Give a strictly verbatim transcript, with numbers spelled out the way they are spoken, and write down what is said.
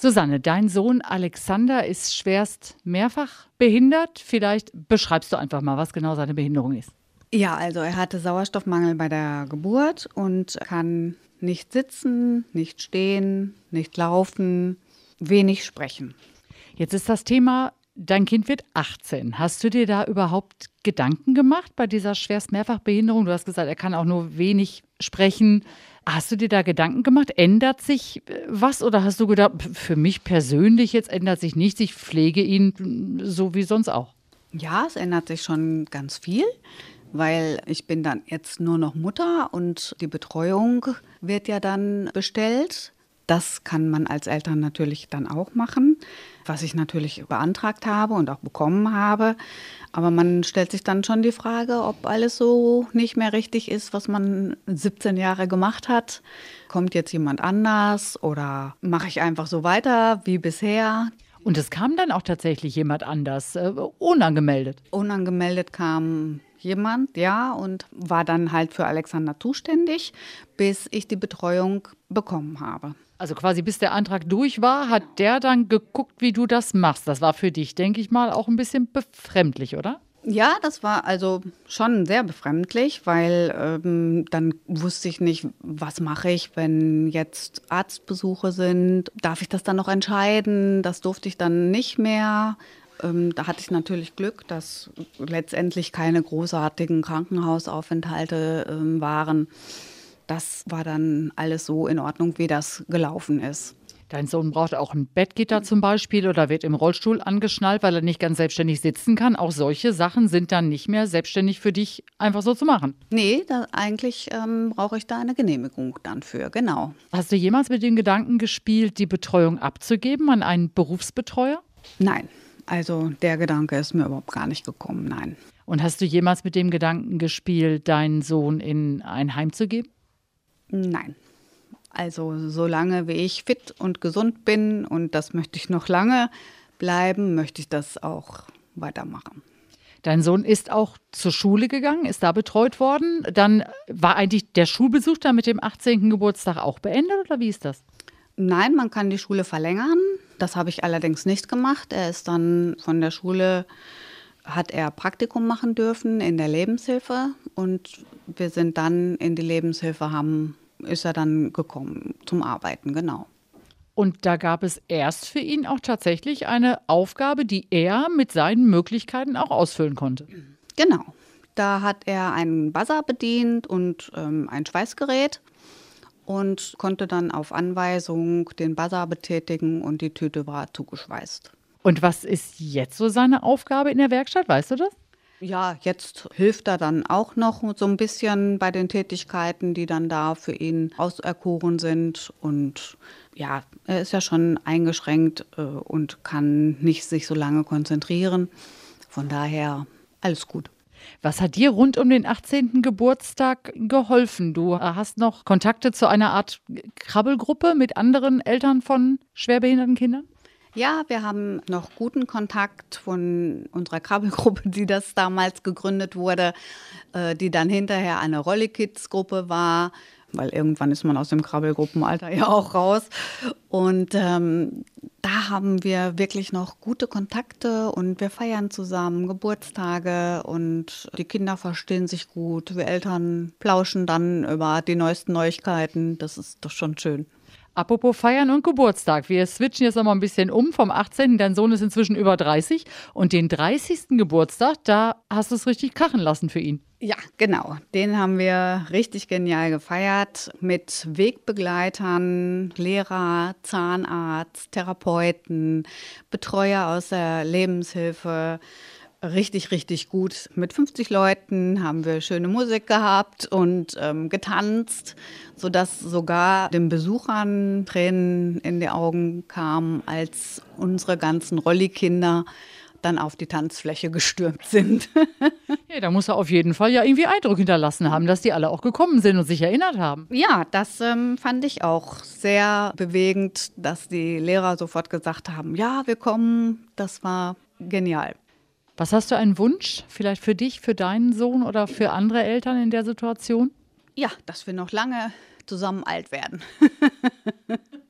Susanne, dein Sohn Alexander ist schwerst mehrfach behindert. Vielleicht beschreibst du einfach mal, was genau seine Behinderung ist. Ja, also er hatte Sauerstoffmangel bei der Geburt und kann nicht sitzen, nicht stehen, nicht laufen, wenig sprechen. Jetzt ist das Thema, dein Kind wird achtzehn. Hast du dir da überhaupt Gedanken gemacht bei dieser schwerst Mehrfachbehinderung? Du hast gesagt, er kann auch nur wenig sprechen. Hast du dir da Gedanken gemacht? Ändert sich was oder hast du gedacht, für mich persönlich jetzt ändert sich nichts, ich pflege ihn so wie sonst auch? Ja, es ändert sich schon ganz viel, weil ich bin dann jetzt nur noch Mutter und die Betreuung wird ja dann bestellt. Das kann man als Eltern natürlich dann auch machen, was ich natürlich beantragt habe und auch bekommen habe. Aber man stellt sich dann schon die Frage, ob alles so nicht mehr richtig ist, was man siebzehn Jahre gemacht hat. Kommt jetzt jemand anders oder mache ich einfach so weiter wie bisher? Und es kam dann auch tatsächlich jemand anders, äh, unangemeldet. Unangemeldet kam jemand, ja, und war dann halt für Alexander zuständig, bis ich die Betreuung bekommen habe. Also quasi bis der Antrag durch war, hat der dann geguckt, wie du das machst. Das war für dich, denke ich mal, auch ein bisschen befremdlich, oder? Ja, das war also schon sehr befremdlich, weil ähm, dann wusste ich nicht, was mache ich, wenn jetzt Arztbesuche sind. Darf ich das dann noch entscheiden? Das durfte ich dann nicht mehr. Ähm, da hatte ich natürlich Glück, dass letztendlich keine großartigen Krankenhausaufenthalte ähm, waren. Das war dann alles so in Ordnung, wie das gelaufen ist. Dein Sohn braucht auch ein Bettgitter zum Beispiel oder wird im Rollstuhl angeschnallt, weil er nicht ganz selbstständig sitzen kann. Auch solche Sachen sind dann nicht mehr selbstständig für dich einfach so zu machen. Nee, da, eigentlich ähm, brauche ich da eine Genehmigung dann für, genau. Hast du jemals mit dem Gedanken gespielt, die Betreuung abzugeben an einen Berufsbetreuer? Nein, also der Gedanke ist mir überhaupt gar nicht gekommen, nein. Und hast du jemals mit dem Gedanken gespielt, deinen Sohn in ein Heim zu geben? Nein. Also solange wie ich fit und gesund bin, und das möchte ich noch lange bleiben, möchte ich das auch weitermachen. Dein Sohn ist auch zur Schule gegangen, ist da betreut worden. Dann war eigentlich der Schulbesuch dann mit dem achtzehnten Geburtstag auch beendet oder wie ist das? Nein, man kann die Schule verlängern. Das habe ich allerdings nicht gemacht. Er ist dann von der Schule, hat er Praktikum machen dürfen in der Lebenshilfe und wir sind dann in die Lebenshilfe, haben, ist er dann gekommen zum Arbeiten, genau. Und da gab es erst für ihn auch tatsächlich eine Aufgabe, die er mit seinen Möglichkeiten auch ausfüllen konnte. Genau, da hat er einen Buzzer bedient und ähm, ein Schweißgerät und konnte dann auf Anweisung den Buzzer betätigen und die Tüte war zugeschweißt. Und was ist jetzt so seine Aufgabe in der Werkstatt, weißt du das? Ja, jetzt hilft er dann auch noch so ein bisschen bei den Tätigkeiten, die dann da für ihn auserkoren sind. Und ja, er ist ja schon eingeschränkt äh, und kann nicht sich so lange konzentrieren. Von daher alles gut. Was hat dir rund um den achtzehnten Geburtstag geholfen? Du hast noch Kontakte zu einer Art Krabbelgruppe mit anderen Eltern von schwerbehinderten Kindern? Ja, wir haben noch guten Kontakt von unserer Krabbelgruppe, die das damals gegründet wurde, äh, die dann hinterher eine Rolli-Kids-Gruppe war, weil irgendwann ist man aus dem Krabbelgruppenalter ja auch raus. Und ähm, da haben wir wirklich noch gute Kontakte und wir feiern zusammen Geburtstage und die Kinder verstehen sich gut. Wir Eltern plauschen dann über die neuesten Neuigkeiten. Das ist doch schon schön. Apropos Feiern und Geburtstag. Wir switchen jetzt noch mal ein bisschen um vom achtzehnten Dein Sohn ist inzwischen über dreißig. Und den dreißigsten Geburtstag, da hast du es richtig krachen lassen für ihn. Ja, genau. Den haben wir richtig genial gefeiert mit Wegbegleitern, Lehrer, Zahnarzt, Therapeuten, Betreuer aus der Lebenshilfe. Richtig, richtig gut. Mit fünfzig Leuten haben wir schöne Musik gehabt und ähm, getanzt, sodass sogar den Besuchern Tränen in die Augen kamen, als unsere ganzen Rolli-Kinder dann auf die Tanzfläche gestürmt sind. Ja, da muss er auf jeden Fall ja irgendwie Eindruck hinterlassen haben, dass die alle auch gekommen sind und sich erinnert haben. Ja, das ähm, fand ich auch sehr bewegend, dass die Lehrer sofort gesagt haben, ja, wir kommen. Das war genial. Was hast du einen Wunsch, vielleicht für dich, für deinen Sohn oder für andere Eltern in der Situation? Ja, dass wir noch lange zusammen alt werden.